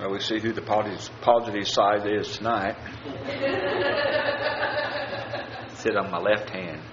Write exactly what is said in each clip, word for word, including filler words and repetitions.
Well, we see who the positive, positive side is tonight. Sit on my left hand.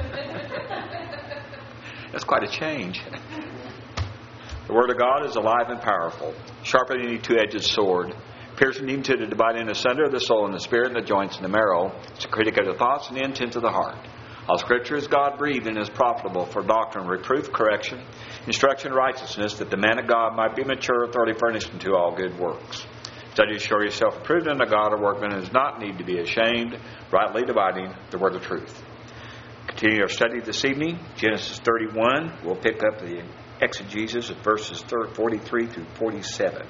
That's quite a change. The Word of God is alive and powerful, sharper than any two-edged sword, piercing even to the dividing asunder of the soul and the spirit and the joints and the marrow. It's a critic of the thoughts and the intent of the heart. All Scripture is God-breathed and is profitable for doctrine, reproof, correction, instruction, righteousness, that the man of God might be mature, thoroughly furnished unto all good works. Study to show yourself approved unto God, a workman who does not need to be ashamed, rightly dividing the word of truth. Continue our study this evening, Genesis thirty-one. We'll pick up the exegesis at verses forty-three through forty-seven.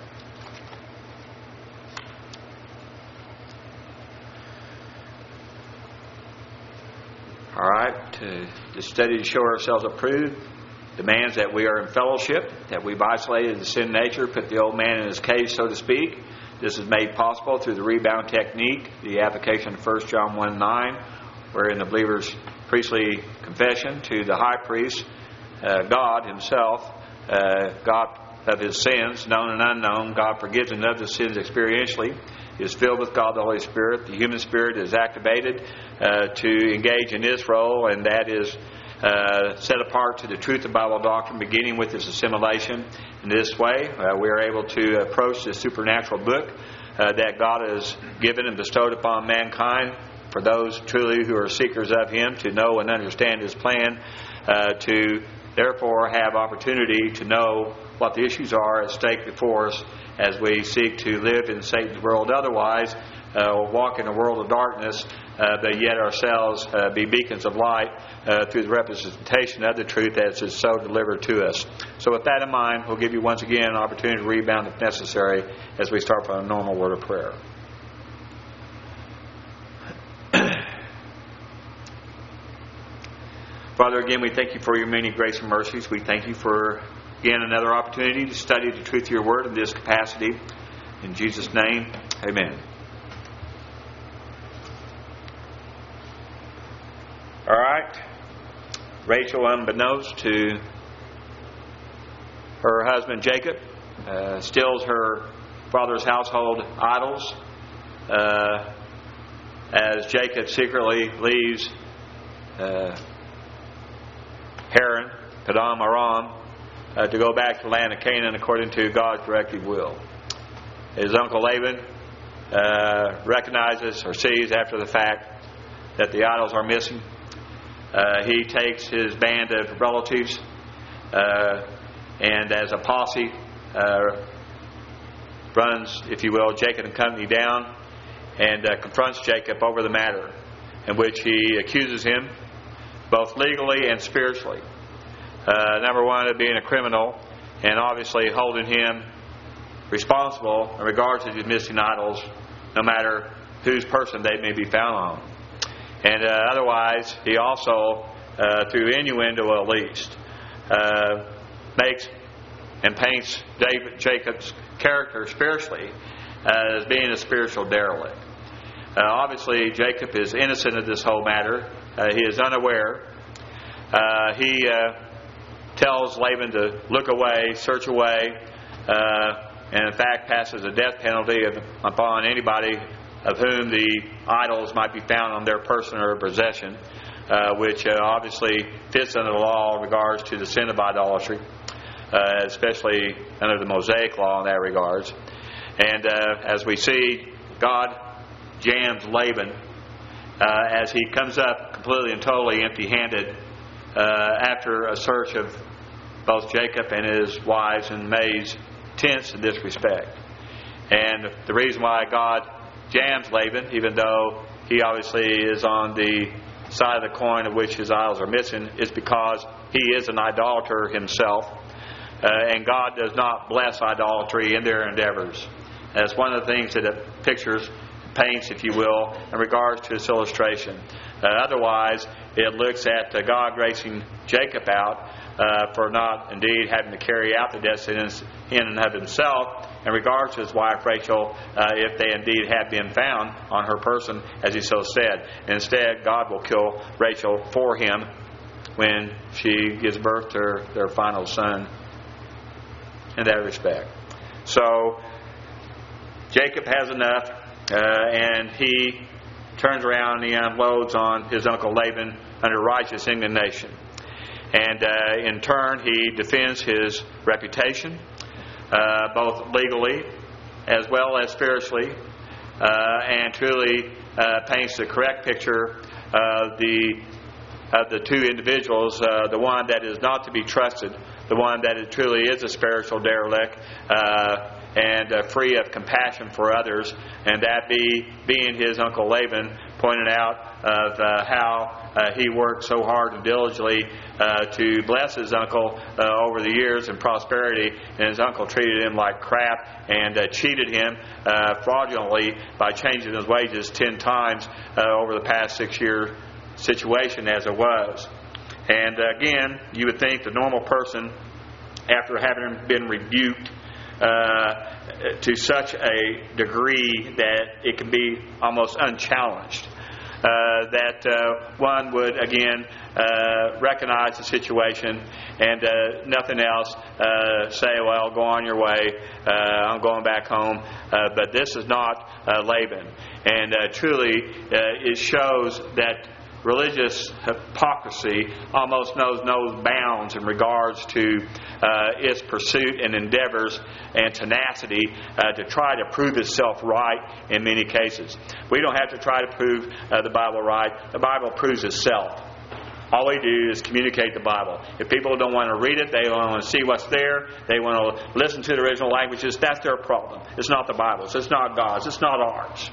All right, to, to study to show ourselves approved demands that we are in fellowship, that we've isolated the sin nature, put the old man in his cage, so to speak. This is made possible through the rebound technique, the application of First John one nine, wherein the believer's priestly confession to the high priest, uh, God himself, uh, God of his sins, known and unknown, God forgives him of the sins experientially, is filled with God the Holy Spirit. The human spirit is activated uh, to engage in this role, and that is uh, set apart to the truth of Bible doctrine, beginning with its assimilation. In this way, uh, we are able to approach this supernatural book uh, that God has given and bestowed upon mankind for those truly who are seekers of Him, to know and understand His plan, uh, to therefore have opportunity to know what the issues are at stake before us as we seek to live in Satan's world. Otherwise, uh, walk in a world of darkness, uh, but yet ourselves uh, be beacons of light uh, through the representation of the truth as is so delivered to us. So with that in mind, we'll give you once again an opportunity to rebound if necessary as we start from a normal word of prayer. Father, again, we thank you for your many grace and mercies. We thank you for, again, another opportunity to study the truth of your word in this capacity. In Jesus' name, amen. All right. Rachel, unbeknownst to her husband Jacob, uh, steals her father's household idols uh, as Jacob secretly leaves uh, Haran, Padam Aram, uh, to go back to the land of Canaan according to God's directive will. His uncle Laban uh, recognizes or sees after the fact that the idols are missing. Uh, he takes his band of relatives uh, and as a posse uh, runs, if you will, Jacob and company down and uh, confronts Jacob over the matter, in which he accuses him both legally and spiritually. Uh, number one, of being a criminal, and obviously holding him responsible in regards to these missing idols, no matter whose person they may be found on. And uh, otherwise, he also, uh, through innuendo at least, uh, makes and paints David, Jacob's character spiritually uh, as being a spiritual derelict. Uh, obviously, Jacob is innocent of this whole matter. Uh, he is unaware. Uh, he uh, tells Laban to look away, search away, uh, and in fact passes a death penalty of, upon anybody of whom the idols might be found on their person or possession, uh, which uh, obviously fits under the law in regards to the sin of idolatry, uh, especially under the Mosaic law in that regards. And uh, as we see, God jams Laban uh, as he comes up completely and totally empty-handed uh, after a search of both Jacob and his wives and maids' tents in this respect. And the reason why God jams Laban, even though he obviously is on the side of the coin of which his idols are missing, is because he is an idolater himself. Uh, and God does not bless idolatry in their endeavors. That's one of the things that it pictures, paints, if you will, in regards to this illustration. Uh, otherwise, it looks at uh, God gracing Jacob out uh, for not indeed having to carry out the destiny in and of himself in regards to his wife Rachel, uh, if they indeed had been found on her person, as he so said. Instead, God will kill Rachel for him when she gives birth to their final son in that respect. So, Jacob has enough, uh, and he turns around and he unloads on his uncle Laban under righteous indignation. And uh, in turn, he defends his reputation, uh, both legally as well as spiritually, uh, and truly uh, paints the correct picture of the of the two individuals, uh, the one that is not to be trusted, the one that is, truly is a spiritual derelict, uh, and uh, free of compassion for others, and that be being his uncle Laban, pointed out of uh, how uh, he worked so hard and diligently uh, to bless his uncle uh, over the years in prosperity, and his uncle treated him like crap and uh, cheated him uh, fraudulently by changing his wages ten times uh, over the past six year situation as it was. And uh, again, you would think the normal person, after having been rebuked Uh, to such a degree that it can be almost unchallenged, uh, that uh, one would again uh, recognize the situation and uh, nothing else, uh, say, well, go on your way, uh, I'm going back home. Uh, but this is not uh, Laban. And uh, truly uh, it shows that religious hypocrisy almost knows no bounds in regards to uh, its pursuit and endeavors and tenacity uh, to try to prove itself right in many cases. We don't have to try to prove uh, the Bible right. The Bible proves itself. All we do is communicate the Bible. If people don't want to read it, they don't want to see what's there, they want to listen to the original languages, that's their problem. It's not the Bible's. It's not God's. It's not ours.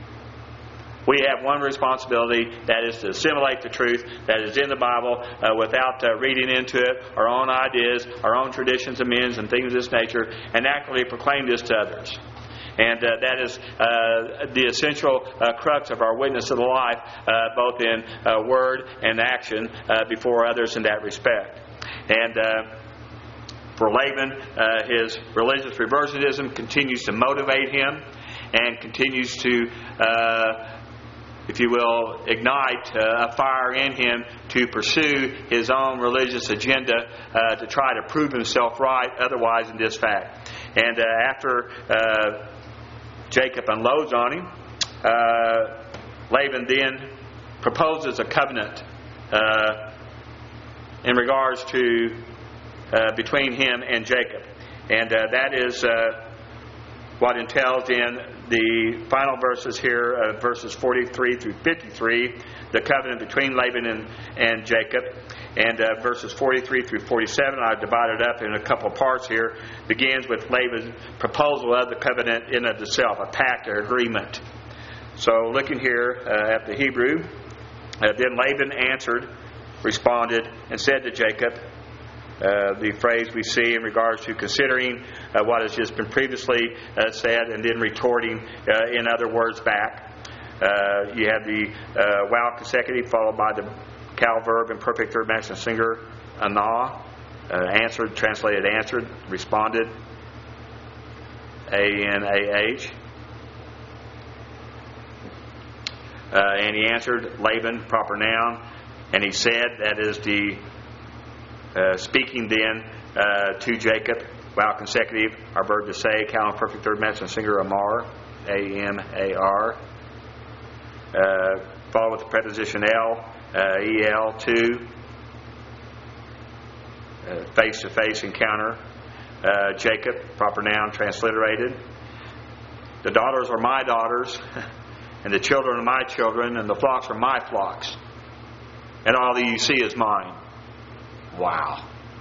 We have one responsibility, that is to assimilate the truth that is in the Bible uh, without uh, reading into it our own ideas, our own traditions and means and things of this nature, and actively proclaim this to others. And uh, that is uh, the essential uh, crux of our witness of the life, uh, both in uh, word and action uh, before others in that respect. And uh, for Laban, uh, his religious reversionism continues to motivate him and continues to uh, if you will, ignite uh, a fire in him to pursue his own religious agenda uh, to try to prove himself right otherwise in this fact. And uh, after uh, Jacob unloads on him, uh, Laban then proposes a covenant uh, in regards to uh, between him and Jacob. And uh, that is uh, what entails in the final verses here, uh, verses forty-three through fifty-three, the covenant between Laban and, and Jacob. And uh, verses forty-three through forty-seven, I've divided up in a couple of parts here, begins with Laban's proposal of the covenant in of itself, a pact or agreement. So looking here uh, at the Hebrew, uh, then Laban answered, responded, and said to Jacob, Uh, the phrase we see in regards to considering uh, what has just been previously uh, said and then retorting uh, in other words back. Uh, you have the uh, wow consecutive followed by the cal verb in perfect third masculine singular, anah, uh, answered, translated answered, responded, A N A H. Uh, and he answered, Laban, proper noun, and he said, that is the Uh, speaking then uh, to Jacob, wow consecutive, our verb to say, cal in perfect third masculine singular, amar, A M A R. Uh, follow with the preposition el, uh, E L, to, uh, face-to-face encounter. Uh, Jacob, proper noun, transliterated. The daughters are my daughters, and the children are my children, and the flocks are my flocks, and all that you see is mine. Wow.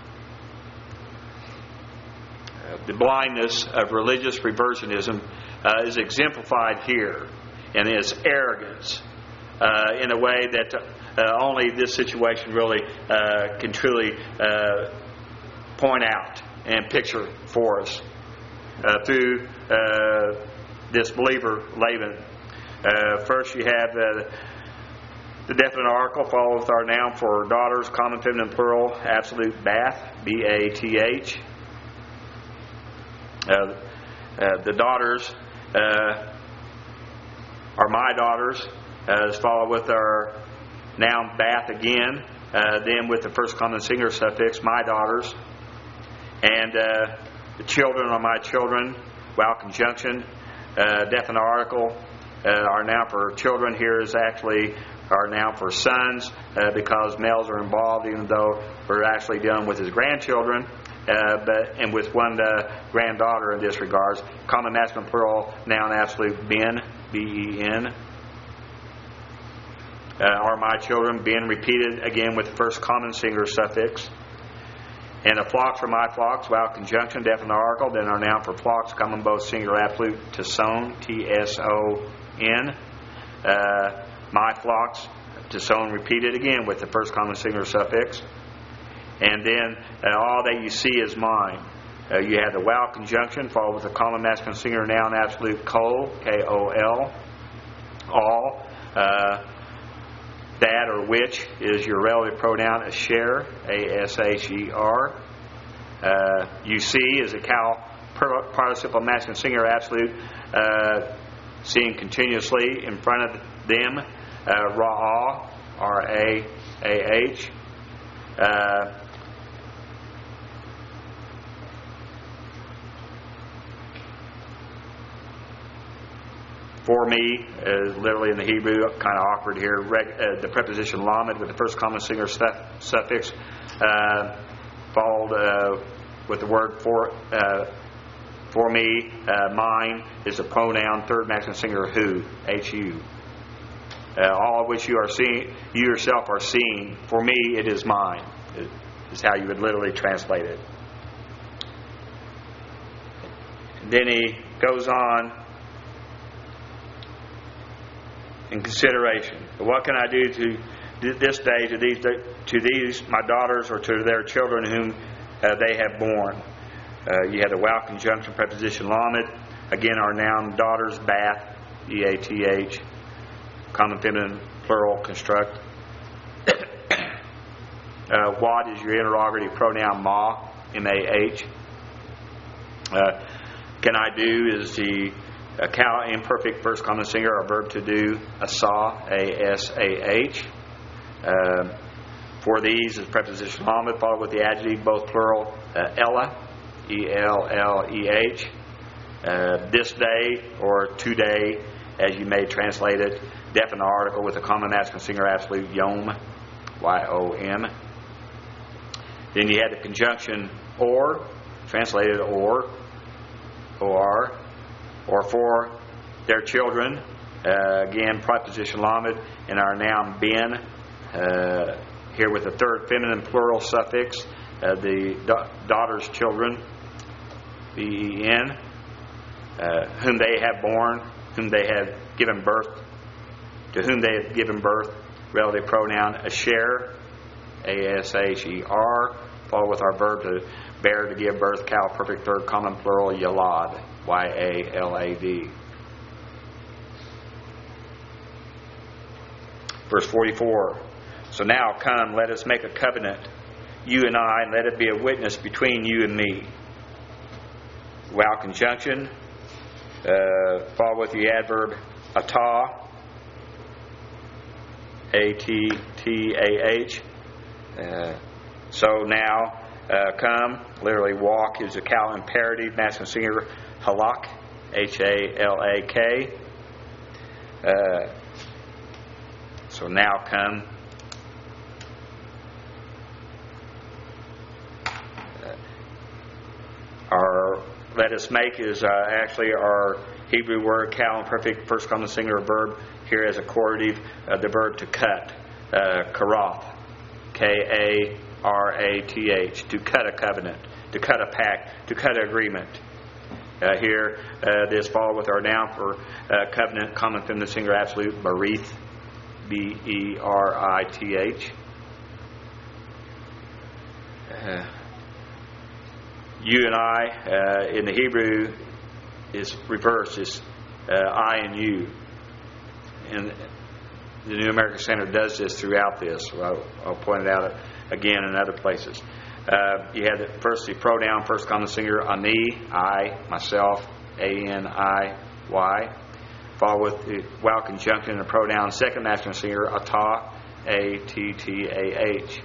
Uh, the blindness of religious reversionism uh, is exemplified here in its arrogance uh, in a way that uh, only this situation really uh, can truly uh, point out and picture for us uh, through uh, this believer Laban. Uh, first you have uh, the definite article, followed with our noun for daughters, common feminine plural, absolute bath, B A T H. Uh, uh, the daughters uh, are my daughters, uh, is followed with our noun bath again, uh, then with the first common singular suffix, my daughters. And uh, the children are my children, wow conjunction, uh, definite article. Uh, our noun for children here is actually our noun for sons, uh, because males are involved, even though we're actually dealing with his grandchildren, uh, but and with one uh, granddaughter in this regards. Common masculine plural noun absolute ben, B E N. Uh, are my children, ben repeated again with the first common singular suffix. And the flocks are my flocks, vowel conjunction, definite article. Then our noun for flocks, common both singular absolute, tson, T S O N. Uh, my flocks, tson repeated again with the first common singular suffix. And then uh, all that you see is mine. Uh, you have the vowel conjunction followed with the common masculine singular noun absolute, kol, K O L. All. Uh, That or which is your relative pronoun, asher, A S H E R. Uh, you see is a cow participle masculine singular absolute, uh, seen continuously in front of them. Uh, ra'ah, R A A H. Uh, For me, uh, literally in the Hebrew, kind of awkward here. Reg, uh, the preposition lamed with the first common singular stuff, suffix, uh, followed uh, with the word for. Uh, for me, uh, mine is a pronoun, third masculine singular who, H U. Uh, all of which you are seeing, you yourself are seeing. For me, it is mine. It is how you would literally translate it. And then he goes on. In consideration, what can I do to this day to these to these my daughters or to their children whom uh, they have borne? Uh, you had the vowel conjunction preposition lamed. Again, our noun daughters, bath, E A T H, common feminine plural construct. uh, what is your interrogative pronoun, ma, M A H. Uh, can I do is the A cow, imperfect first common singular, or verb to do, asah, A S A H. Uh, for these is preposition lamed, followed with the adjective, both plural, uh, ella, E L L E H. Uh, this day, or today, as you may translate it, definite article with a common masculine singular absolute, yom, Y O M. Then you had the conjunction or, translated or, O R. Or for their children, uh, again, preposition lamed, and our noun ben, uh, here with the third feminine plural suffix, uh, the da- daughter's children, B E N, uh, whom they have borne, whom they have given birth, to whom they have given birth, relative pronoun, asher, A S H E R, followed with our verb to bear, to give birth, cow, perfect third common plural, yalad, Y A L A D. Verse forty-four. So now come, let us make a covenant, you and I, and let it be a witness between you and me. Vowel conjunction, uh, followed with the adverb atah, A T T A H. Uh, so now, uh, come, literally walk is a cow imperative, masculine singular, halak, H A L A K. Uh, so now come. Uh, our let us make is uh, actually our Hebrew word, cow imperfect, first common singular verb here as a correlative, uh, the verb to cut, uh, karath, K A R A T H, to cut a covenant, to cut a pact, to cut an agreement. Uh, here, uh, this followed with our noun for uh, covenant, common feminine singular absolute, berith, B E R I T H. Uh, you and I, uh, in the Hebrew, is reversed. It's uh, I and you. And the New American Standard does this throughout this. I'll, I'll point it out again in other places. Uh, you had the, first the pronoun, first common singular, ani, I, myself, A N I Y. Followed with the vowel conjunction and the pronoun, second masculine singular, atah, A T T A H.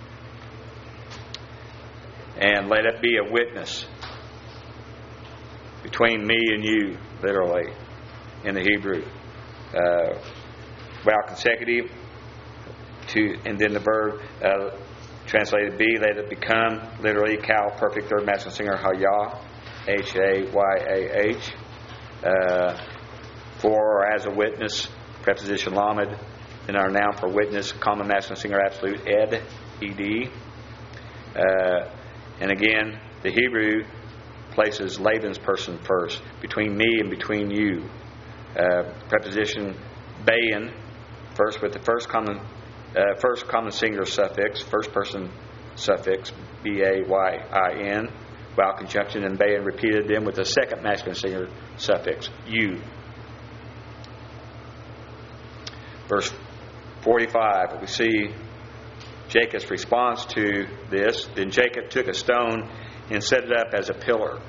And let it be a witness. between me and you, literally, in the Hebrew. Uh, vowel consecutive, to, and then the verb uh, translated be, let it become, literally, Cal, perfect third masculine singular, Hayah, H A Y A H. Uh, for or as a witness, preposition lamed. Then our noun for witness, common masculine singular absolute, ed, ed. Uh, and again, the Hebrew places Laban's person first, between me and between you. Uh, preposition bayin, first with the first common uh, first common singular suffix, first person suffix, B A Y I N, vowel conjunction, and bayin repeated then with the second masculine singular suffix, you. Verse forty-five, we see Jacob's response to this. Then Jacob took a stone and set it up as a pillar.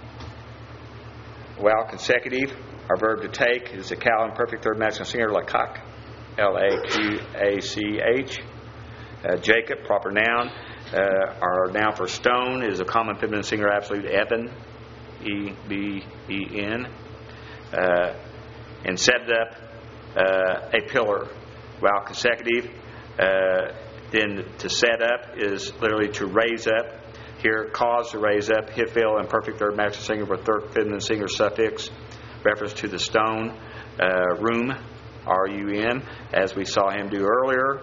Vowel consecutive, our verb to take is the Cal imperfect third masculine singular, lakach, L A Q A C H. Uh, Jacob, proper noun. Uh, our noun for stone is a common feminine singular absolute, eben, E B E N. Uh, and set it up uh, a pillar. Vowel consecutive. Uh, then to set up is literally to raise up. Here, cause to raise up. Hifil, imperfect third masculine singular with third feminine singular suffix. Reference to the stone. Uh, room, R U M, as we saw him do earlier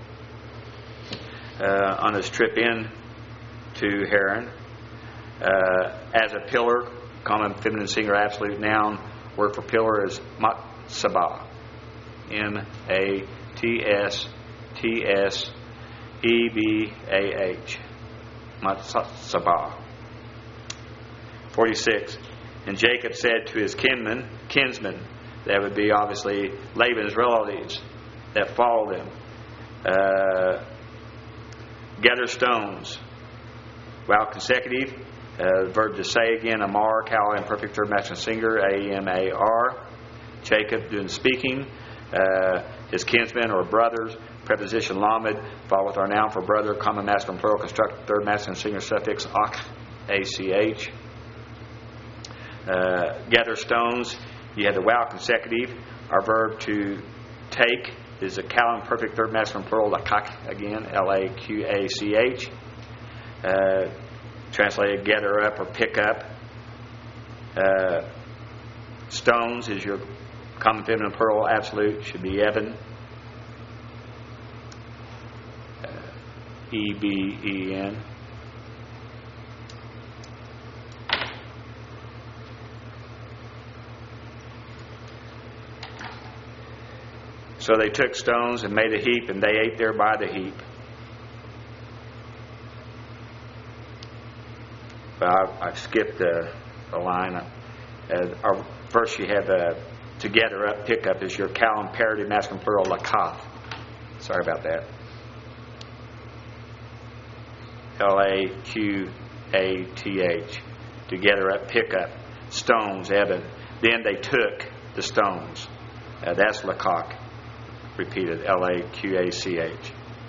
uh, on his trip in to Haran. Uh, as a pillar, common feminine singular absolute noun. Word for pillar is matsabah. M A T S T S E B A H. Matsabah. forty-six. And Jacob said to his kinmen, kinsmen, that would be obviously Laban's relatives that followed him, uh, gather stones. Vowel consecutive, uh, verb to say again, Amar, Cal, imperfect third masculine singular, A M A R. Jacob doing speaking, uh, his kinsmen or brothers, preposition lamed, followed with our noun for brother, common masculine plural constructed third masculine singular suffix, ach, A C H. Uh, gather stones, you have the vowel consecutive. Our verb to take is a Cal imperfect third masculine plural, lakach, again, L A Q A C H. Uh, translated gather up or pick up. Uh, stones is your common feminine plural absolute, should be eben. Uh, E B E N. So they took stones and made a heap, and they ate there by the heap. But I, I skipped the, the line. Uh, our, first you have uh, to gather up, pick up is your Cal imperative masculine plural, lakath. Sorry about that. L A Q A T H. To gather up, pick up. Stones, eben. Then they took the stones. Uh, that's lakach. Repeated, L A Q A C H.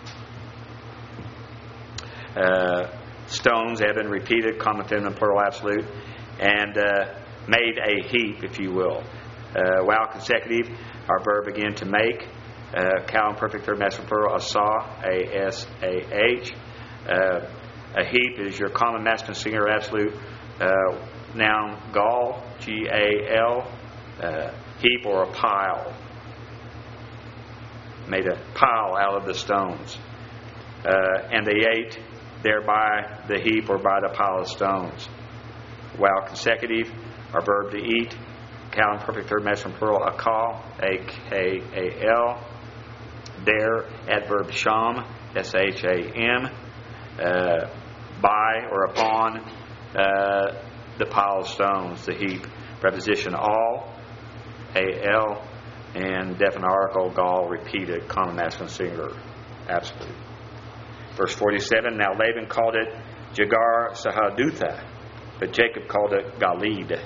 Uh, stones, eben, repeated, common feminine plural absolute, and uh, made a heap, if you will. Uh, vowel consecutive, our verb again to make. Uh, Cal imperfect third masculine plural, asah, A S A H. Uh, a heap is your common masculine singular absolute uh, noun, gal, G A L. Uh, heap or a pile. Made a pile out of the stones. Uh, and they ate thereby the heap or by the pile of stones. Vowel consecutive, our verb to eat. Cal imperfect third masculine plural, akal, A K A L. There, adverb sham, S H A M. Uh, by or upon uh, the pile of stones, the heap. Preposition all, A L. And definite article, gal, repeated, common masculine singular, absolute. Verse forty-seven, now Laban called it Jagar Sahadutha, but Jacob called it Galid.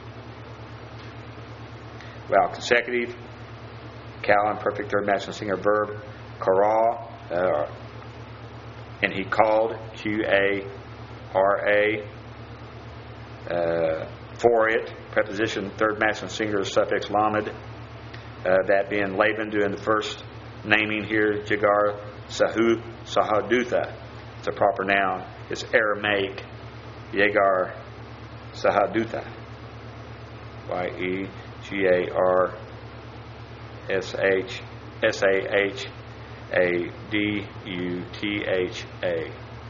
Vowel consecutive, Cal imperfect third masculine singular verb, kara, uh, and he called, Q A R A, uh, for it, preposition, third masculine singular suffix, lamed, uh, that being Laban doing the first naming here, Jegar Sahu Sahadutha. It's a proper noun. It's Aramaic, Yegar Sahadutha. Y E G A R S H S A H A D U T H A.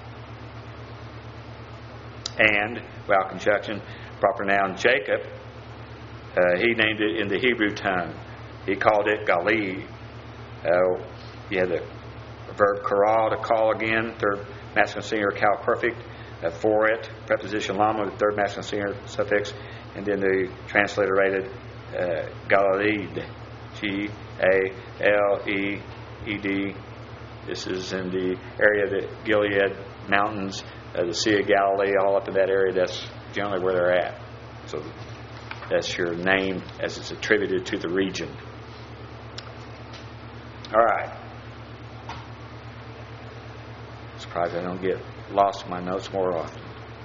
And, vowel conjunction, proper noun, Jacob, uh, he named it in the Hebrew tongue. He called it Galid. Uh, you have the verb karal, to call again, third masculine singular, cal perfect, uh, for it, preposition lama with third masculine singular suffix, and then the transliterated uh, Galid, G A L E E D. This is in the area of the Gilead Mountains, uh, the Sea of Galilee, all up in that area. That's generally where they're at. So that's your name as it's attributed to the region. All right. Surprised I don't get lost in my notes more often.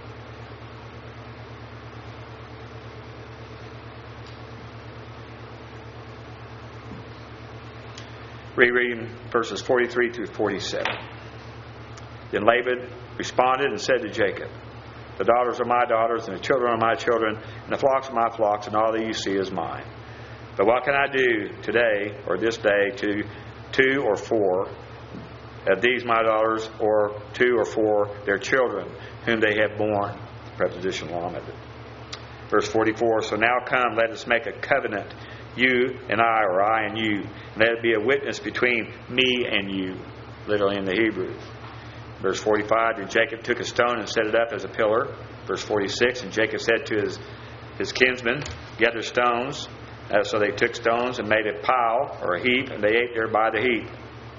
Rereading verses forty-three through forty-seven. Then Laban responded and said to Jacob, "The daughters are my daughters, and the children are my children, and the flocks are my flocks, and all that you see is mine. But what can I do today, or this day, to two or four of these my daughters, or two or four their children, whom they have borne?" Preposition lamed. Verse forty-four, "So now come, let us make a covenant, you and I, or I and you. And let it be a witness between me and you." Literally in the Hebrew. Verse forty-five, "And Jacob took a stone and set it up as a pillar." Verse forty-six, "And Jacob said to his, his kinsmen, Gather stones." Uh, so they took stones and made a pile, or a heap, and they ate there by the heap.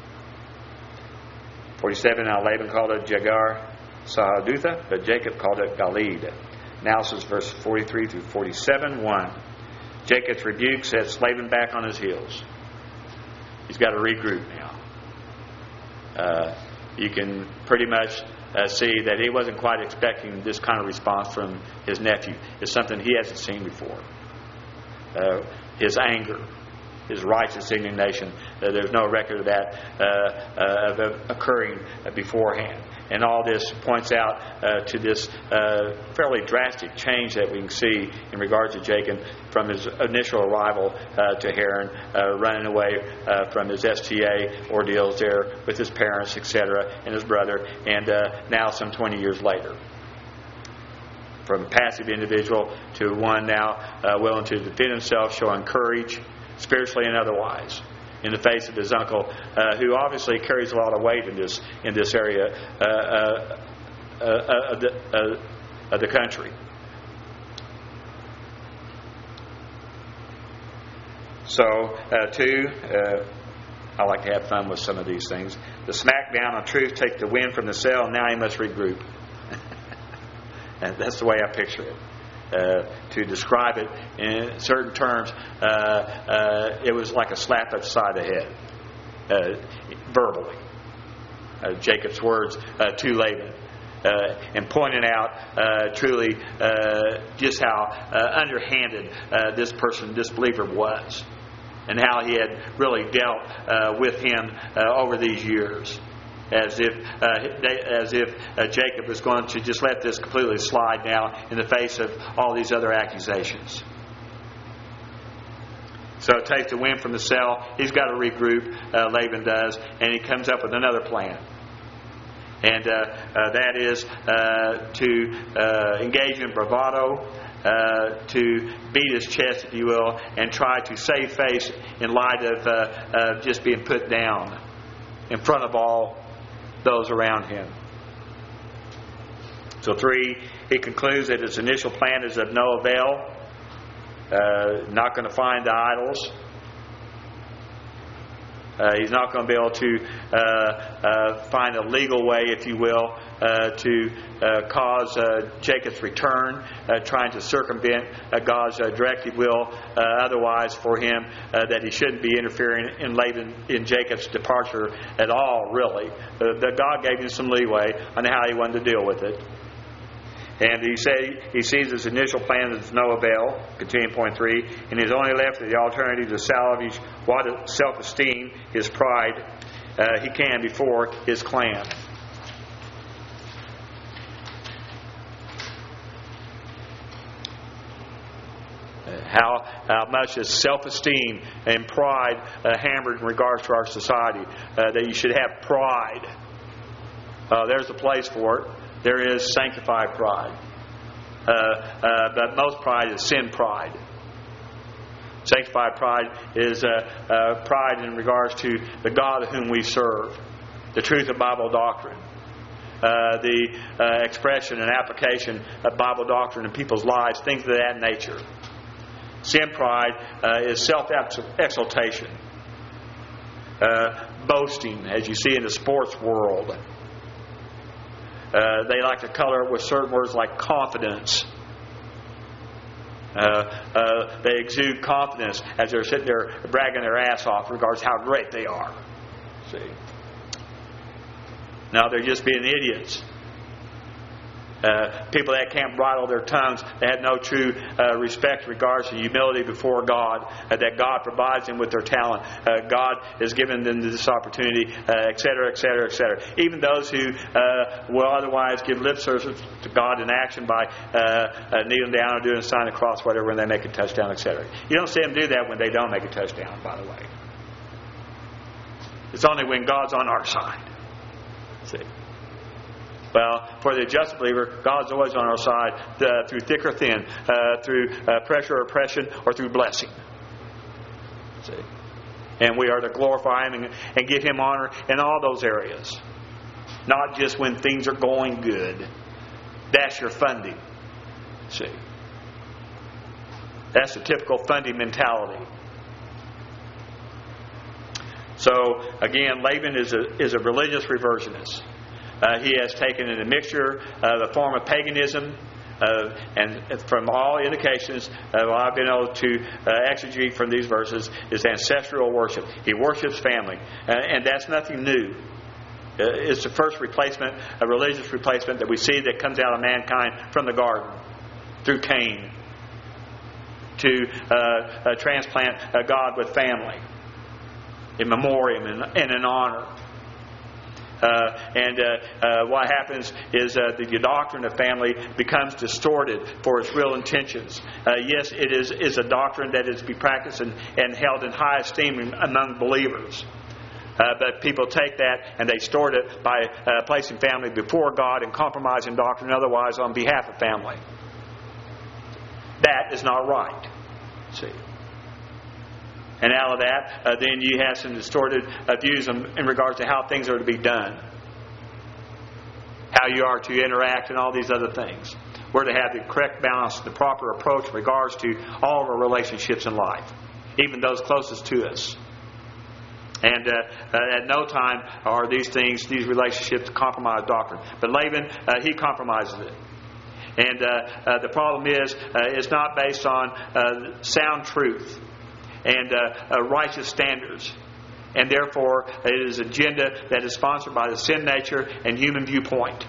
forty-seven, "Now Laban called it Jegar Sahadutha, but Jacob called it Galid." Analysis, verse forty-three through forty-seven. one. Jacob's rebuke sets Laban back on his heels. He's got to regroup now. Uh, you can pretty much uh, see that he wasn't quite expecting this kind of response from his nephew. It's something he hasn't seen before. Uh, his anger, his righteous indignation, uh, there's no record of that uh, uh, of, of occurring beforehand. And all this points out uh, to this uh, fairly drastic change that we can see in regards to Jacob from his initial arrival uh, to Haran, uh, running away uh, from his S T A ordeals there with his parents, et cetera, and his brother, and uh, now some twenty years later. From a passive individual to one now uh, willing to defend himself, showing courage, spiritually and otherwise, in the face of his uncle, uh, who obviously carries a lot of weight in this in this area uh, uh, uh, of, the, uh, of the country. So, uh, two, uh, I like to have fun with some of these things. The smackdown on truth takes the wind from the sail, and now he must regroup. And that's the way I picture it. Uh, to describe it in certain terms, uh, uh, it was like a slap upside the head, uh, verbally. Uh, Jacob's words uh, to Laban, uh, and pointing out uh, truly uh, just how uh, underhanded uh, this person, this believer, was, and how he had really dealt uh, with him uh, over these years. As if, uh, they, as if uh, Jacob was going to just let this completely slide now in the face of all these other accusations. So it takes the wind from the sail. He's got to regroup, uh, Laban does, and he comes up with another plan. And uh, uh, that is uh, to uh, engage in bravado, uh, to beat his chest, if you will, and try to save face in light of uh, uh, just being put down in front of all those around him. So three, he concludes that his initial plan is of no avail. Uh, not going to find the idols. Uh, he's not going to be able to uh, uh, find a legal way, if you will, uh, to uh, cause uh, Jacob's return, uh, trying to circumvent uh, God's uh, directive will, uh, otherwise for him, uh, that he shouldn't be interfering in Laban, in Jacob's departure at all, really. Uh, that God gave him some leeway on how he wanted to deal with it. And he say he sees his initial plan is no avail, continuing point three, and he's only left with the alternative to salvage what self-esteem, his pride, uh, he can before his clan. How, how much is self-esteem and pride uh, hammered in regards to our society? Uh, that you should have pride. Uh, there's a place for it. There is sanctified pride. Uh, uh, but most pride is sin pride. Sanctified pride is uh, uh, pride in regards to the God whom we serve, the truth of Bible doctrine, uh, the uh, expression and application of Bible doctrine in people's lives, things of that nature. Sin pride uh, is self-exaltation, uh, boasting, as you see in the sports world. Uh, they like to color it with certain words like confidence. Uh, uh, they exude confidence as they're sitting there bragging their ass off in regards to how great they are. See? Now they're just being idiots. Uh, people that can't bridle their tongues, they have no true uh, respect in regards to humility before God, uh, that God provides them with their talent. Uh, God has given them this opportunity, uh, et cetera, et cetera, et cetera. Even those who uh, will otherwise give lip service to God in action by uh, uh, kneeling down or doing a sign of the cross, whatever, when they make a touchdown, et cetera. You don't see them do that when they don't make a touchdown, by the way. It's only when God's on our side. See? Well, for the just believer, God's always on our side, uh, through thick or thin, uh, through uh, pressure or oppression, or through blessing. See? And we are to glorify Him and, and give Him honor in all those areas. Not just when things are going good. That's your funding. See? That's the typical funding mentality. So, again, Laban is a, is a religious reversionist. Uh, he has taken in a mixture of a form of paganism, uh, and from all indications uh, what I've been able to uh, exegete from these verses is ancestral worship. He worships family, uh, and that's nothing new. Uh, it's the first replacement, a religious replacement that we see that comes out of mankind from the garden through Cain to uh, uh, transplant uh, God with family in memoriam and, and in honor. Uh, and uh, uh, what happens is uh, the, the doctrine of family becomes distorted for its real intentions. Uh, yes, it is, is a doctrine that is to be practiced and, and held in high esteem among believers. Uh, but people take that and they distort it by uh, placing family before God and compromising doctrine otherwise on behalf of family. That is not right. See? And out of that, uh, then you have some distorted uh, views in, in regards to how things are to be done. How you are to interact and all these other things. We're to have the correct balance, the proper approach in regards to all of our relationships in life. Even those closest to us. And uh, uh, at no time are these things, these relationships, compromise doctrine. But Laban, uh, he compromises it. And uh, uh, the problem is, uh, it's not based on uh, sound truth and uh, uh, righteous standards. And therefore, it is an agenda that is sponsored by the sin nature and human viewpoint.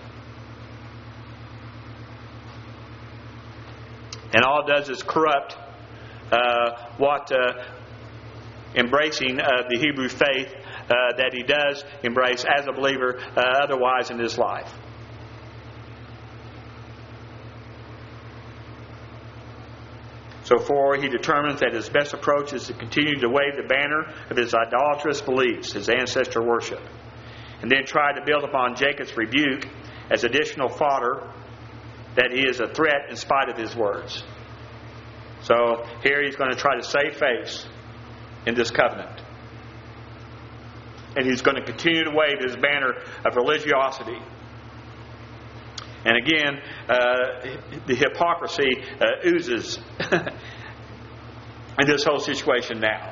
And all it does is corrupt uh, what uh, embracing uh, the Hebrew faith uh, that he does embrace as a believer uh, otherwise in his life. So for he determines that his best approach is to continue to wave the banner of his idolatrous beliefs, his ancestor worship, and then try to build upon Jacob's rebuke as additional fodder that he is a threat in spite of his words. So here he's going to try to save face in this covenant. And he's going to continue to wave his banner of religiosity. And again, uh, the hypocrisy uh, oozes in this whole situation now.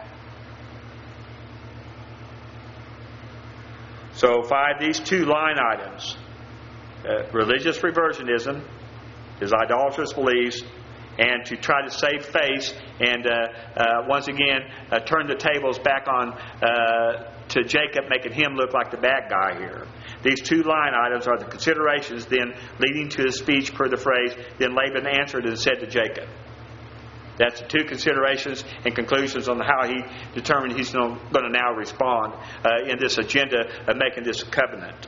So five, these two line items, uh, religious reversionism, his idolatrous beliefs, and to try to save face and uh, uh, once again uh, turn the tables back on uh, to Jacob, making him look like the bad guy here. These two line items are the considerations then leading to his speech per the phrase, then Laban answered and said to Jacob. That's the two considerations and conclusions on how he determined he's going to now respond uh, in this agenda of making this covenant.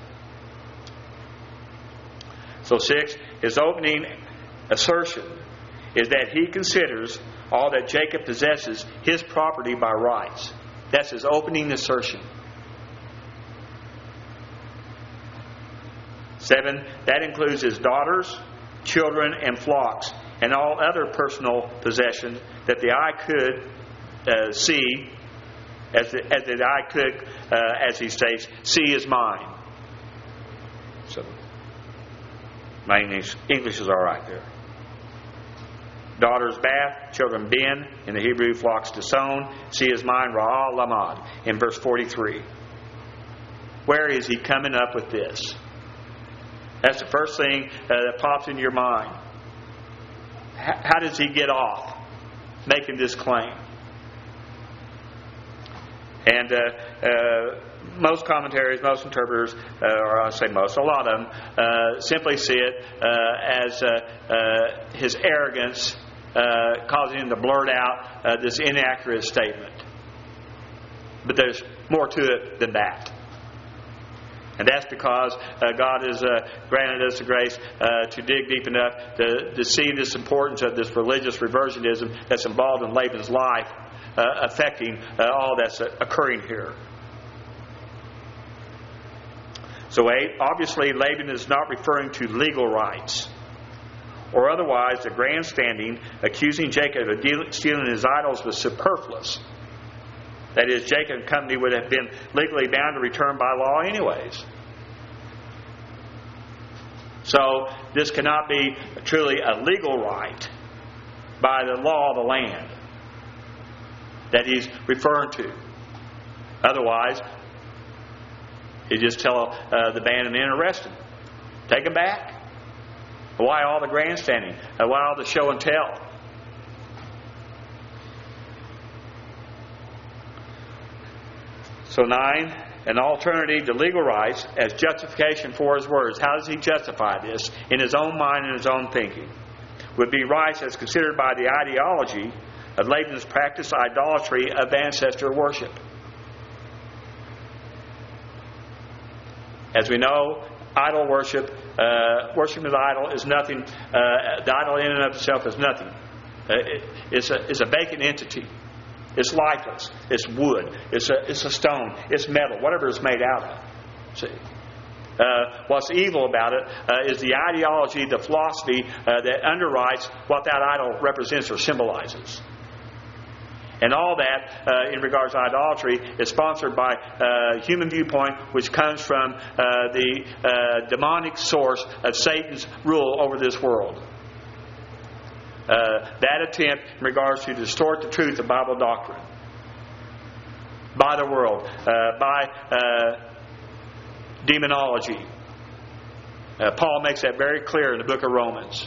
So six, his opening assertion is that he considers all that Jacob possesses his property by rights. That's his opening assertion. Seven, that includes his daughters, children, and flocks, and all other personal possessions that the eye could uh, see, as the, as the eye could, uh, as he states, see is mine. So, my English, English is all right there. Daughters Bath, children Ben, in the Hebrew flocks to sown, see is mine, Ra'al Lamad, in verse forty-three. Where is he coming up with this? That's the first thing uh, that pops in your mind. H- how does he get off making this claim? And uh, uh, most commentaries, most interpreters, uh, or I say most, a lot of them, uh, simply see it uh, as uh, uh, his arrogance uh, causing him to blurt out uh, this inaccurate statement. But there's more to it than that. And that's because uh, God has uh, granted us the grace uh, to dig deep enough to, to see this importance of this religious reversionism that's involved in Laban's life uh, affecting uh, all that's uh, occurring here. So eight, obviously Laban is not referring to legal rights. Or otherwise, the grandstanding accusing Jacob of deal- stealing his idols was superfluous. That is, Jacob and company would have been legally bound to return by law anyways. So, this cannot be truly a legal right by the law of the land that he's referring to. Otherwise, you just tell uh, the band and men, arrest him. Take him back. Why all the grandstanding? Why all the show and tell? So nine, an alternative to legal rights as justification for his words. How does he justify this? In his own mind and his own thinking. Would be rights as considered by the ideology of Laban's practice idolatry of ancestor worship. As we know, idol worship, uh, worship of the idol is nothing. Uh, the idol in and of itself is nothing. Uh, it, it's, a, it's a vacant entity. It's lifeless. It's wood. It's a, it's a stone. It's metal. Whatever it's made out of. See? Uh, what's evil about it uh, is the ideology, the philosophy uh, that underwrites what that idol represents or symbolizes. And all that, uh, in regards to idolatry, is sponsored by uh, human viewpoint, which comes from uh, the uh, demonic source of Satan's rule over this world. Uh, that attempt in regards to distort the truth of Bible doctrine by the world, uh, by uh, demonology. Uh, Paul makes that very clear in the book of Romans.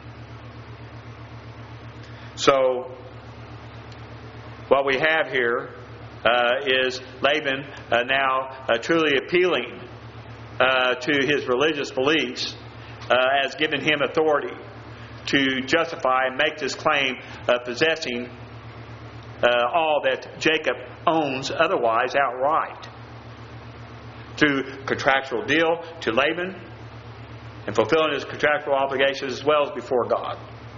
So, what we have here uh, is Laban uh, now uh, truly appealing uh, to his religious beliefs uh, as giving him authority to justify and make this claim of possessing uh, all that Jacob owns otherwise outright. Through contractual deal to Laban and fulfilling his contractual obligations as well as before God.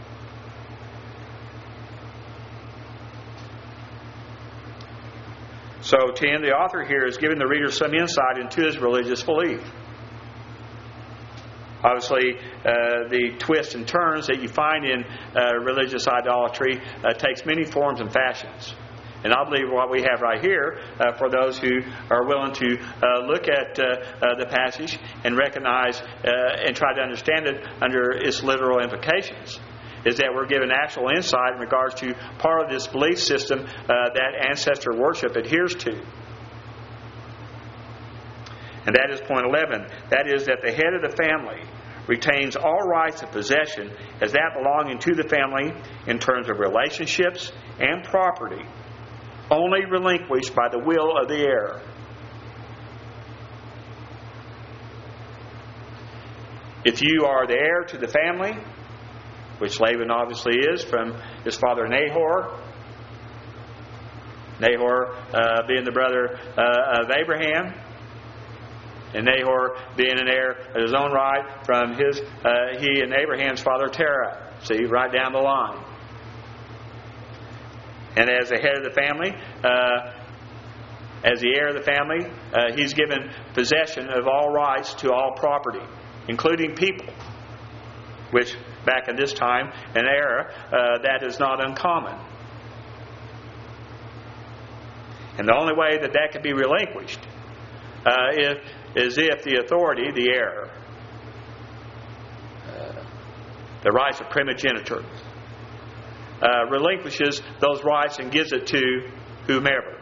So, ten, the author here is giving the reader some insight into his religious belief. Obviously, uh, the twists and turns that you find in uh, religious idolatry uh, takes many forms and fashions. And I believe what we have right here, uh, for those who are willing to uh, look at uh, uh, the passage and recognize uh, and try to understand it under its literal implications, is that we're given actual insight in regards to part of this belief system uh, that ancestor worship adheres to. And that is point eleven. That is that the head of the family retains all rights of possession as that belonging to the family in terms of relationships and property, only relinquished by the will of the heir. If you are the heir to the family, which Laban obviously is from his father Nahor, Nahor uh, being the brother uh, of Abraham, and Nahor being an heir of his own right from his uh, he and Abraham's father Terah. See, right down the line. And as the head of the family, uh, as the heir of the family, uh, he's given possession of all rights to all property, including people, which back in this time and era, uh, that is not uncommon. And the only way that that can be relinquished uh, if, is if the authority, the heir, uh, the rights of primogeniture, uh, relinquishes those rights and gives it to whomever.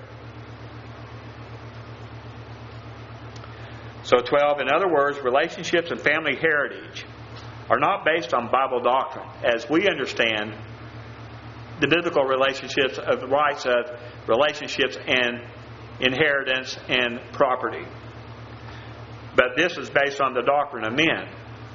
So twelve, in other words, relationships and family heritage are not based on Bible doctrine, as we understand the biblical relationships of the rights of relationships and inheritance and property. But this is based on the doctrine of men.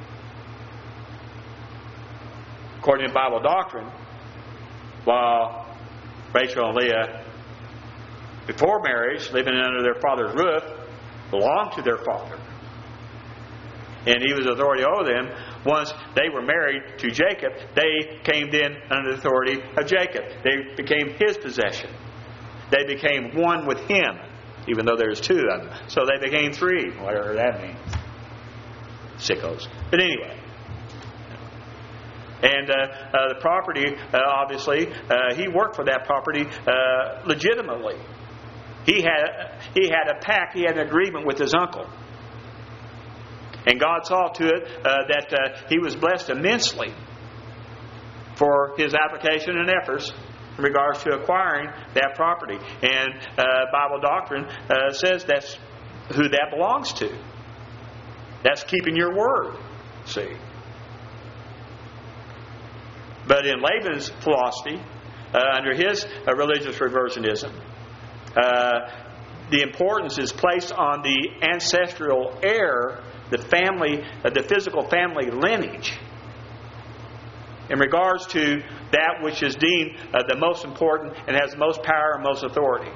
According to Bible doctrine, while Rachel and Leah, before marriage, living under their father's roof, belonged to their father, and he was authority over them. Once they were married to Jacob, they came then under the authority of Jacob. They became his possession. They became one with him, even though there's two of them. So they became three, whatever that means. Sickos. But anyway. And uh, uh, the property, uh, obviously, uh, he worked for that property uh, legitimately. He had, he had a pact, he had an agreement with his uncle. And God saw to it uh, that uh, he was blessed immensely for his application and efforts in regards to acquiring that property. And uh, Bible doctrine uh, says that's who that belongs to. That's keeping your word, see. But in Laban's philosophy, uh, under his uh, religious reversionism, uh, the importance is placed on the ancestral heir, the family, uh, the physical family lineage, in regards to that which is deemed uh, the most important and has the most power and most authority.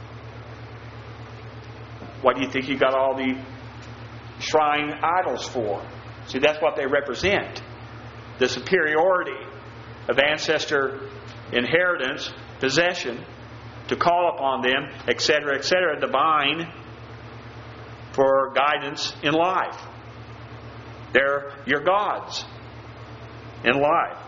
What do you think you got all the shrine idols for? See, that's what they represent. The superiority of ancestor inheritance, possession, to call upon them, et cetera, et cetera, divine, for guidance in life. They're your gods in life.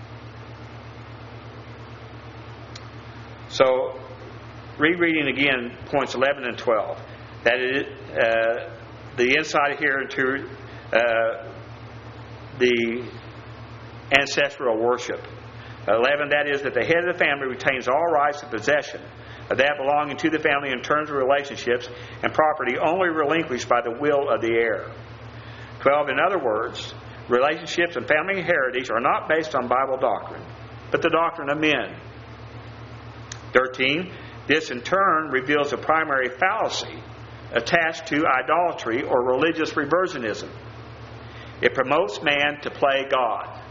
So, rereading again points eleven and twelve. That it, uh, the insight here into uh, the ancestral worship. eleven, that is, that the head of the family retains all rights of possession of that belonging to the family in terms of relationships and property only relinquished by the will of the heir. twelve, in other words, relationships and family heritage are not based on Bible doctrine, but the doctrine of men. thirteen, this in turn reveals a primary fallacy attached to idolatry or religious reversionism. It promotes man to play God.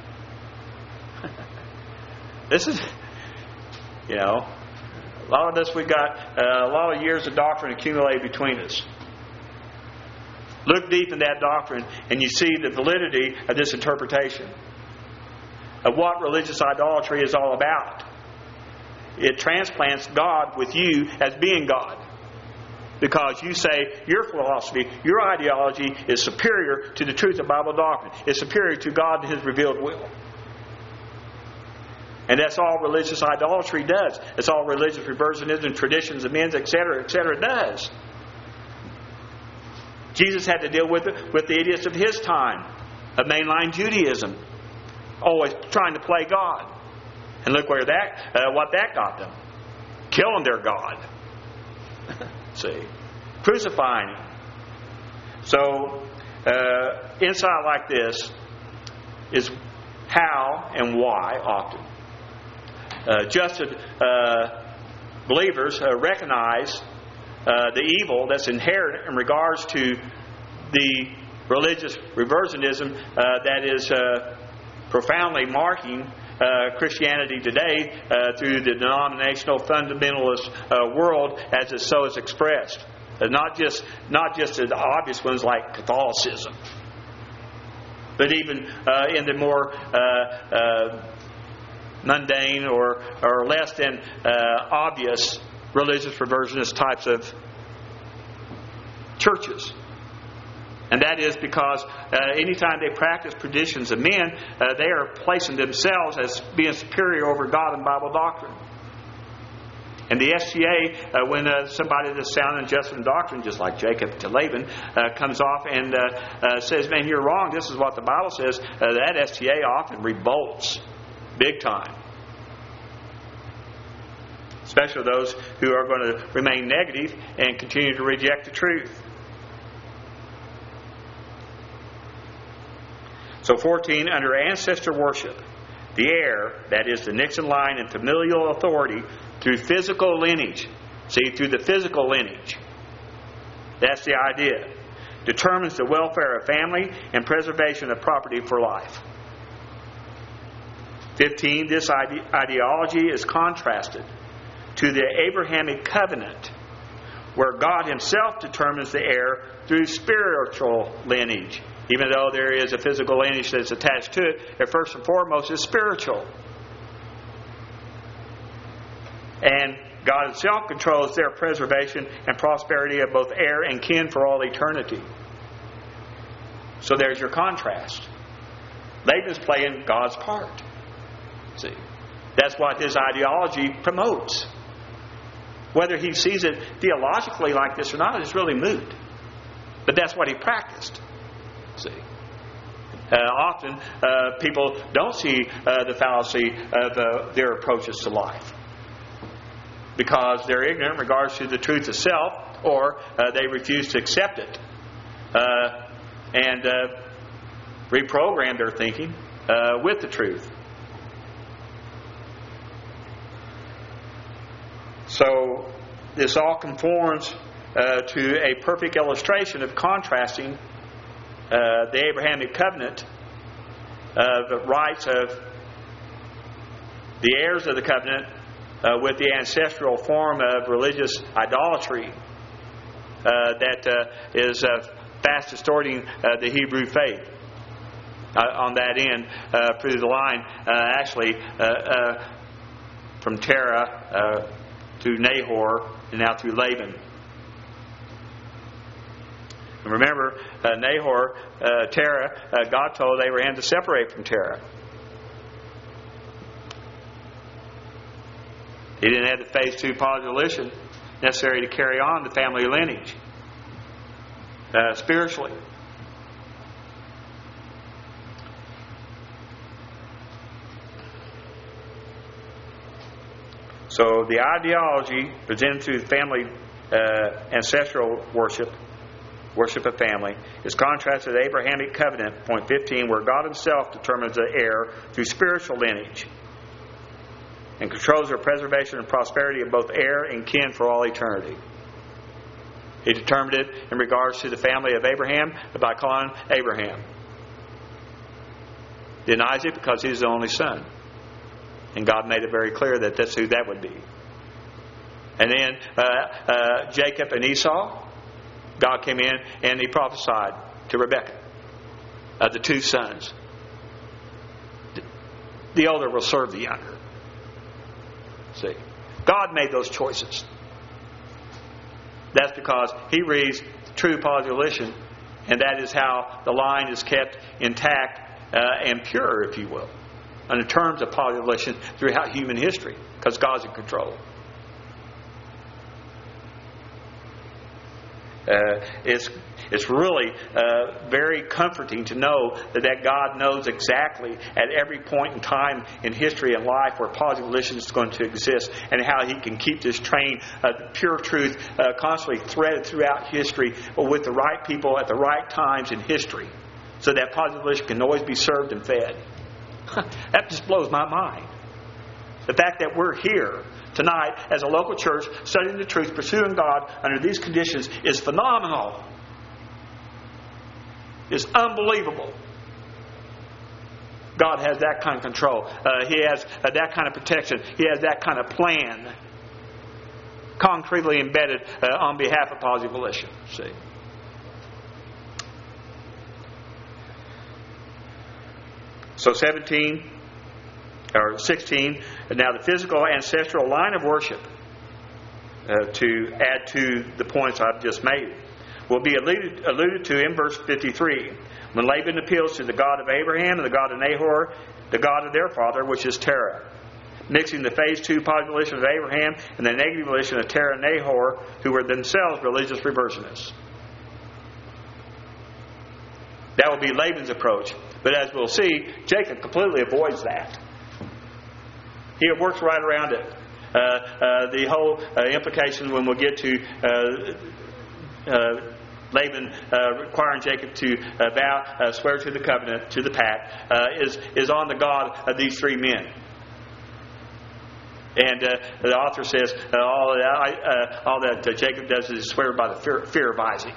This is, you know, a lot of this we got uh, a lot of years of doctrine accumulated between us. Look deep in that doctrine and you see the validity of this interpretation of what religious idolatry is all about. It transplants God with you as being God. Because you say your philosophy, your ideology is superior to the truth of Bible doctrine. It's superior to God and His revealed will. And that's all religious idolatry does. It's all religious reversionism, traditions of men, et cetera, et cetera does. Jesus had to deal with it with the idiots of his time, of mainline Judaism, always trying to play God. And look where that, uh, what that got them: killing their God. See, crucifying Him. So uh, insight like this is how and why often uh, just uh, believers uh, recognize uh, the evil that's inherent in regards to the religious reversionism uh, that is uh, profoundly marking uh, Christianity today uh, through the denominational fundamentalist uh, world as it so is expressed. Uh, not just not just the obvious ones like Catholicism, but even uh, in the more uh, uh, mundane or or less than uh, obvious religious reversionist types of churches. And that is because uh, anytime they practice traditions of men, uh, they are placing themselves as being superior over God and Bible doctrine. And the S G A, uh, when uh, somebody that's sound and just in doctrine, just like Jacob to Laban, uh, comes off and uh, uh, says, man, you're wrong, this is what the Bible says, uh, that S G A often revolts big time. Especially those who are going to remain negative and continue to reject the truth. So fourteen, under ancestor worship, the heir, that is the Nixon line and familial authority through physical lineage, see, through the physical lineage, that's the idea, determines the welfare of family and preservation of property for life. fifteen, this ide- ideology is contrasted to the Abrahamic covenant, where God Himself determines the heir through spiritual lineage. Even though there is a physical lineage that's attached to it, it first and foremost is spiritual. And God Himself controls their preservation and prosperity of both heir and kin for all eternity. So there's your contrast. Laban's playing God's part. See, that's what his ideology promotes. Whether he sees it theologically like this or not is really moot. But that's what he practiced. See, uh, often uh, people don't see uh, the fallacy of uh, their approaches to life because they're ignorant in regards to the truth itself, or uh, they refuse to accept it uh, and uh, reprogram their thinking uh, with the truth. So this all conforms uh, to a perfect illustration of contrasting Uh, the Abrahamic covenant, uh, the rights of the heirs of the covenant uh, with the ancestral form of religious idolatry uh, that uh, is uh, fast distorting uh, the Hebrew faith. Uh, on that end, uh, through the line, uh, actually uh, uh, from Terah uh, to Nahor and now through Laban. And remember, uh, Nahor, uh, Terah, uh, God told Abraham to separate from Terah. He didn't have the phase two population necessary to carry on the family lineage uh, spiritually. So the ideology presented through family uh, ancestral worship, worship of family, is contrasted to the Abrahamic covenant, point fifteen, where God Himself determines the heir through spiritual lineage and controls the preservation and prosperity of both heir and kin for all eternity. He determined it in regards to the family of Abraham by calling Abraham. Then Isaac, because he's the only son. And God made it very clear that that's who that would be. And then uh, uh, Jacob and Esau, God came in and He prophesied to Rebekah of the two sons. The elder will serve the younger. See, God made those choices. That's because He reads true population, and that is how the line is kept intact uh, and pure, if you will, in terms of population throughout human history, because God's in control. Uh, it's it's really uh, very comforting to know that, that God knows exactly at every point in time in history and life where positive volition is going to exist, and how He can keep this train of pure truth uh, constantly threaded throughout history with the right people at the right times in history, so that positive volition can always be served and fed. That just blows my mind. The fact that we're here tonight as a local church studying the truth, pursuing God under these conditions is phenomenal. It's unbelievable. God has that kind of control. Uh, he has uh, that kind of protection. He has that kind of plan concretely embedded uh, on behalf of positive volition. See? So seventeen or sixteen. Now the physical ancestral line of worship, uh, to add to the points I've just made, will be alluded, alluded to in verse fifty-three. When Laban appeals to the God of Abraham and the God of Nahor, the God of their father, which is Terah, mixing the phase two positive volition of Abraham and the negative volition of Terah and Nahor, who were themselves religious reversionists. That will be Laban's approach. But as we'll see, Jacob completely avoids that. He works right around it. Uh, uh, the whole uh, implication when we'll get to uh, uh, Laban uh, requiring Jacob to uh, vow, uh, swear to the covenant, to the pact, uh, is, is on the God of these three men. And uh, the author says uh, all, that, uh, all that uh, Jacob does is swear by the fear, fear of Isaac.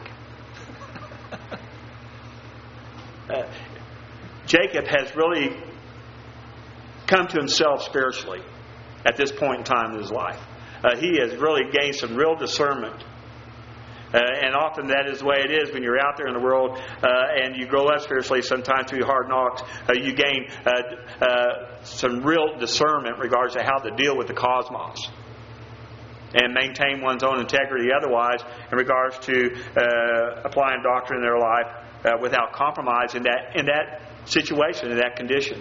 uh, Jacob has really come to himself spiritually at this point in time in his life. Uh, he has really gained some real discernment. Uh, and often that is the way it is when you're out there in the world uh, and you grow up spiritually, sometimes through hard knocks, uh, you gain uh, uh, some real discernment in regards to how to deal with the cosmos and maintain one's own integrity otherwise in regards to uh, applying doctrine in their life uh, without compromise in that, in that situation, in that condition.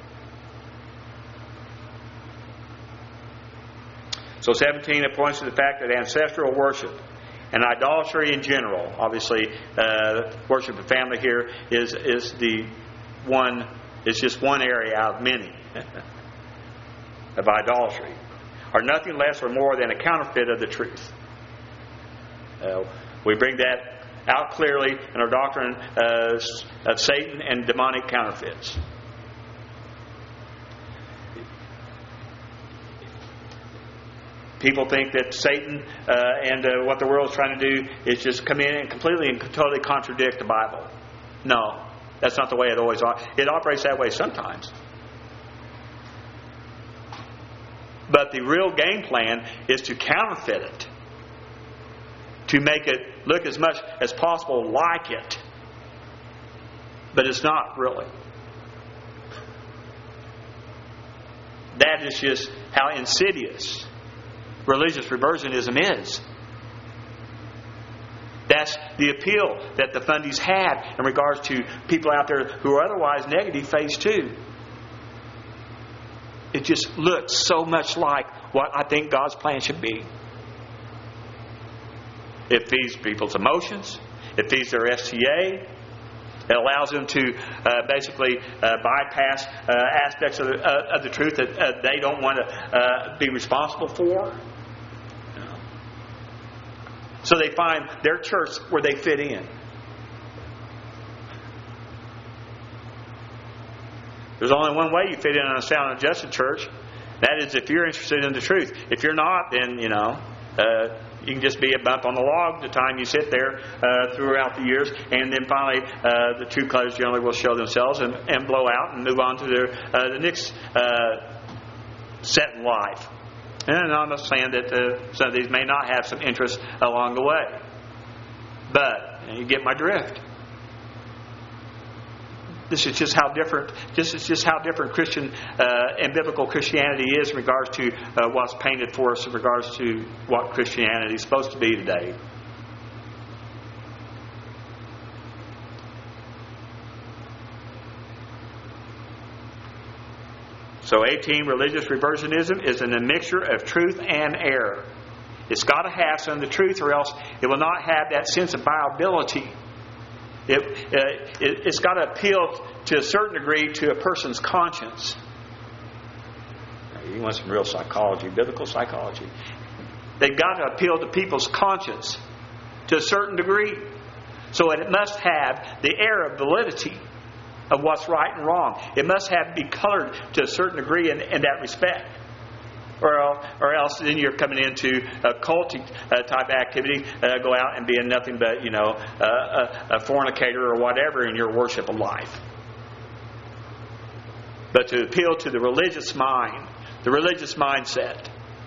So seventeen, it points to the fact that ancestral worship and idolatry in general, obviously, uh, worship of family here is is the one. It's just one area out of many of idolatry, are nothing less or more than a counterfeit of the truth. Uh, we bring that out clearly in our doctrine uh, of Satan and demonic counterfeits. People think that Satan uh, and uh, what the world is trying to do is just come in and completely and totally contradict the Bible. No, that's not the way it always operates. It operates that way sometimes. But the real game plan is to counterfeit it, to make it look as much as possible like it. But it's not really. That is just how insidious religious reversionism is. That's the appeal that the Fundys had in regards to people out there who are otherwise negative phase two. It just looks so much like what I think God's plan should be. It feeds people's emotions. It feeds their S T A. It allows them to uh, basically uh, bypass uh, aspects of the, uh, of the truth that uh, they don't want to uh, be responsible for. You know. So they find their church where they fit in. There's only one way you fit in on a sound and adjusted church. That is if you're interested in the truth. If you're not, then, you know, uh, you can just be a bump on the log the time you sit there uh, throughout the years. And then finally, uh, the true colors generally will show themselves and, and blow out and move on to their, uh, the next uh, set in life. And I'm not saying that uh, some of these may not have some interest along the way. But you get my drift. This is just how different. This is just how different Christian uh, and biblical Christianity is in regards to uh, what's painted for us in regards to what Christianity is supposed to be today. So, eighteen, religious reversionism is an admixture of truth and error. It's got to have some of the truth, or else it will not have that sense of viability. It, uh, it, it's got to appeal to a certain degree to a person's conscience. You want some real psychology, biblical psychology. They've got to appeal to people's conscience to a certain degree. So it must have the air of validity of what's right and wrong. It must have be colored to a certain degree in, in that respect. Or, or else then you're coming into a culty uh, type activity, uh, go out and being nothing but, you know, uh, a, a fornicator or whatever in your worship of life. But to appeal to the religious mind, the religious mindset.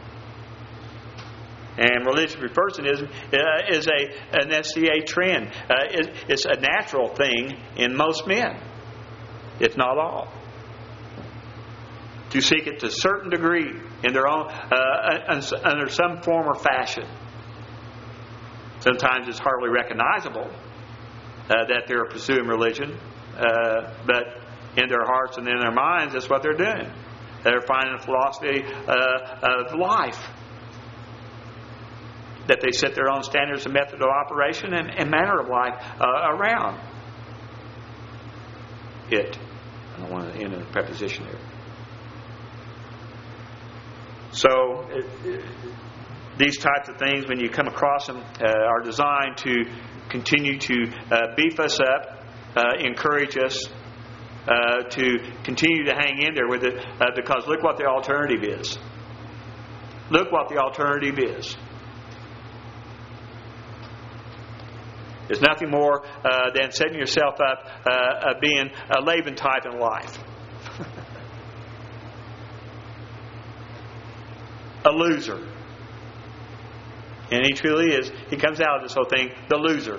And religious personism uh, is a an S C A trend. Uh, it, it's a natural thing in most men, if not all, to seek it to a certain degree in their own uh, under some form or fashion. Sometimes it's hardly recognizable uh, that they're pursuing religion, uh, but in their hearts and in their minds, that's what they're doing. They're finding a philosophy uh, of life. That they set their own standards and method of operation and, and manner of life uh, around it. I don't want to end in a preposition there. So, it, it, these types of things, when you come across them, uh, are designed to continue to uh, beef us up, uh, encourage us uh, to continue to hang in there with it, uh, because look what the alternative is. Look what the alternative is. It's nothing more uh, than setting yourself up uh, uh, being a Laban type in life. A loser. And he truly is. He comes out of this whole thing, the loser.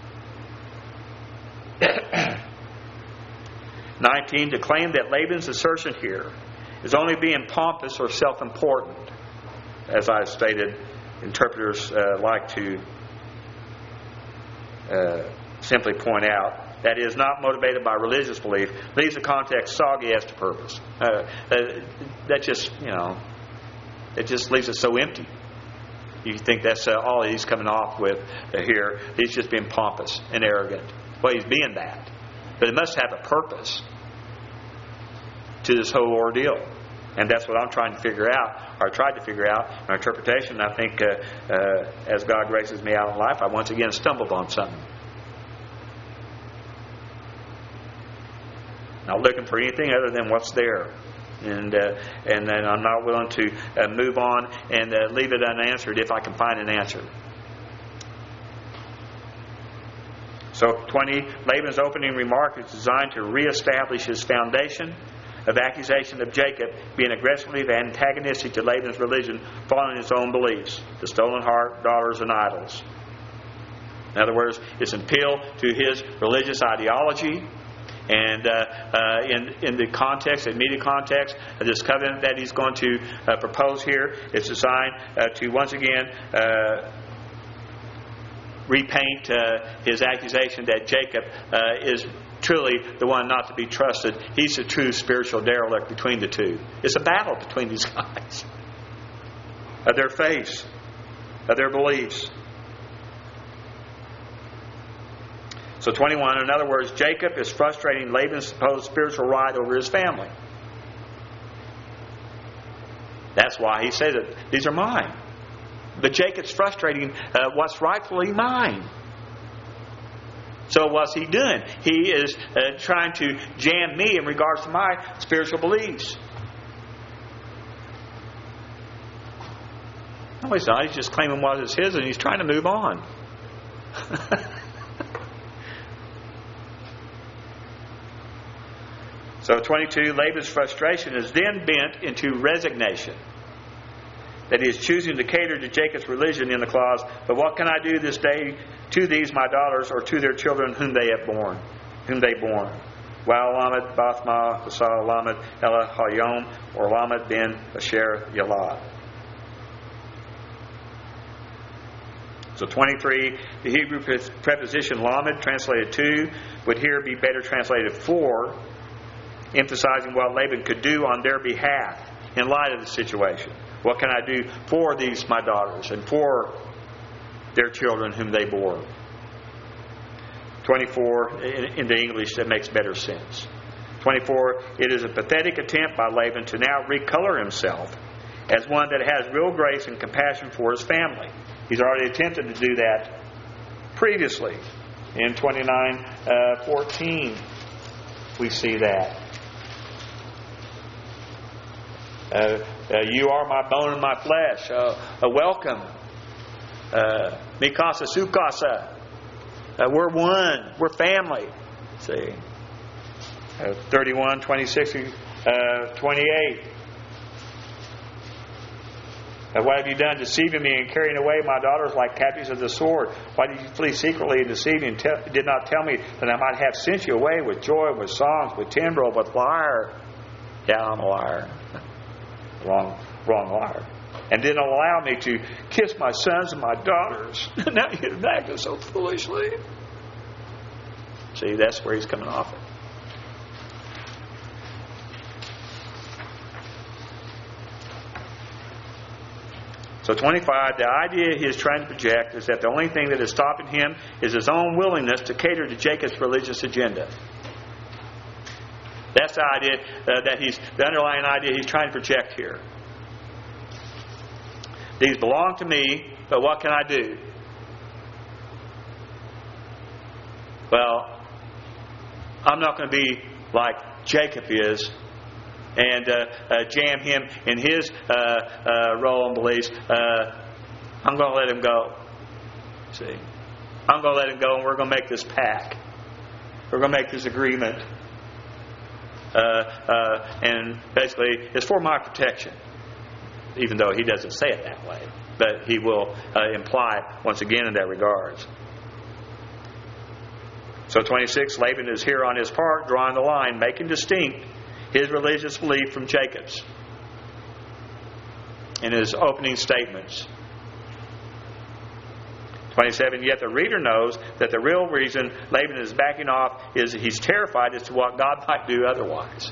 nineteen, to claim that Laban's assertion here is only being pompous or self-important. As I've stated, interpreters uh, like to Uh, simply point out that is not motivated by religious belief, leaves the context soggy as to purpose. Uh, uh, that just, you know, it just leaves it so empty. You think that's uh, all he's coming off with uh, here. He's just being pompous and arrogant. Well, he's being that. But it must have a purpose to this whole ordeal. And that's what I'm trying to figure out, or tried to figure out in our interpretation. I think uh, uh, as God graces me out in life, I once again stumbled on something. Not looking for anything other than what's there. And uh, and then I'm not willing to uh, move on and uh, leave it unanswered if I can find an answer. So twenty, Laban's opening remark is designed to reestablish his foundation of accusation of Jacob being aggressively antagonistic to Laban's religion, following his own beliefs, the stolen heart, daughters, and idols. In other words, it's an appeal to his religious ideology, and uh, uh, in in the context, immediate context of this covenant that he's going to uh, propose here, it's designed uh, to once again uh, repaint uh, his accusation that Jacob uh, is truly the one not to be trusted. He's the true spiritual derelict between the two. It's a battle between these guys. Of their faiths. Of their beliefs. So twenty-one, in other words, Jacob is frustrating Laban's supposed spiritual right over his family. That's why he says it. These are mine. But Jacob's frustrating uh, what's rightfully mine. So what's he doing? He is uh, trying to jam me in regards to my spiritual beliefs. No, he's not. He's just claiming what is his and he's trying to move on. So twenty-two, Laban's frustration is then bent into resignation. That he is choosing to cater to Jacob's religion in the clause, but what can I do this day to these my daughters, or to their children whom they have borne, whom they born? Well, Lamed, Bathma, Basal, Lamed, Ella, Hayom, or Lamed ben Asher, Yalad. So twenty-three, the Hebrew preposition Lamed, translated to, would here be better translated for, emphasizing what Laban could do on their behalf in light of the situation. What can I do for these my daughters and for their children whom they bore? twenty-four, in the English, that makes better sense. twenty-four, it is a pathetic attempt by Laban to now recolor himself as one that has real grace and compassion for his family. He's already attempted to do that previously. In twenty-nine fourteen, we see that. Uh, uh, you are my bone and my flesh. Uh, uh, welcome. Uh, Mikasa Sukasa. Uh, we're one. We're family. See. Uh, thirty-one, twenty-six, uh, twenty-eight. Uh, what have you done, deceiving me and carrying away my daughters like captives of the sword? Why did you flee secretly and deceive me and te- did not tell me that I might have sent you away with joy, with songs, with timbrel, with lyre? Yeah, I'm a liar. wrong, wrong liar. And didn't allow me to kiss my sons and my daughters. Now you're acting so foolishly. See, that's where he's coming off of. So twenty-five, the idea he is trying to project is that the only thing that is stopping him is his own willingness to cater to Jacob's religious agenda. That's the idea uh, that he's, the underlying idea he's trying to project here. These belong to me, but what can I do? Well, I'm not going to be like Jacob is and uh, uh, jam him in his uh, uh, role and beliefs. Uh, I'm going to let him go. See? I'm going to let him go, and we're going to make this pact. We're going to make this agreement. Uh, uh, and basically, it's for my protection. Even though he doesn't say it that way. But he will uh, imply it once again in that regards. So twenty-six, Laban is here on his part, drawing the line, making distinct his religious belief from Jacob's in his opening statements. twenty-seven, yet the reader knows that the real reason Laban is backing off is he's terrified as to what God might do otherwise.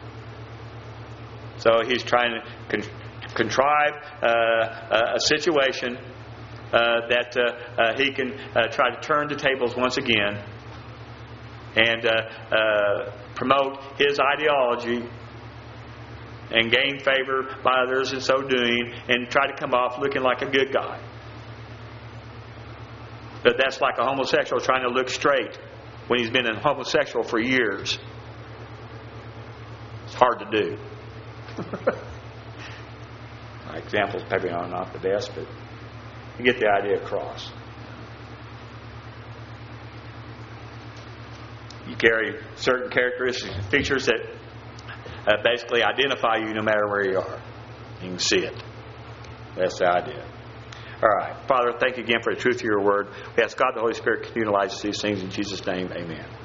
So he's trying to con- contrive uh, a situation uh, that uh, uh, he can uh, try to turn the tables once again and uh, uh, promote his ideology and gain favor by others in so doing and try to come off looking like a good guy. But that's like a homosexual trying to look straight when he's been a homosexual for years. It's hard to do. My examples probably are not the best, but you get the idea across. You carry certain characteristics and features that uh, basically identify you no matter where you are. You can see it. That's the idea. All right. Father, thank you again for the truth of your word. We ask God the Holy Spirit to utilize these things in Jesus' name. Amen.